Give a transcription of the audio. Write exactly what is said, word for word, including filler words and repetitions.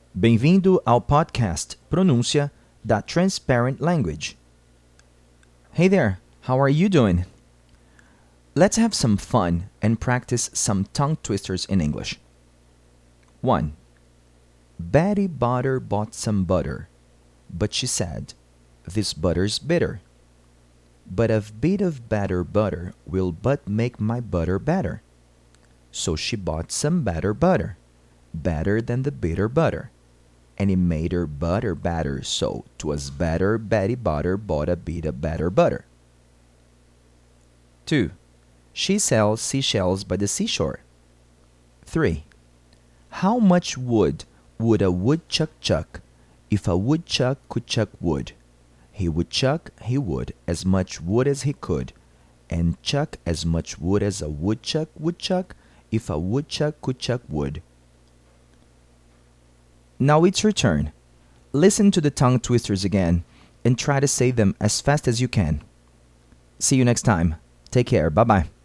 Bem-vindo ao podcast Pronúncia da Transparent Language. Hey there, how are you doing? Let's have some fun and practice some tongue twisters in English. one. Betty Butter bought some butter, but she said, "This butter's bitter. But a bit of better butter will but make my butter better." So she bought some better butter, better than the bitter butter. And it made her butter better, so 'twas better Betty Butter bought a bit of better butter. two. She sells seashells by the seashore. three. How much wood would a woodchuck chuck if a woodchuck could chuck wood? He would chuck, he would, as much wood as he could, and chuck as much wood as a woodchuck would chuck if a woodchuck could chuck wood. Now it's your turn. Listen to the tongue twisters again and try to say them as fast as you can. See you next time. Take care. Bye-bye.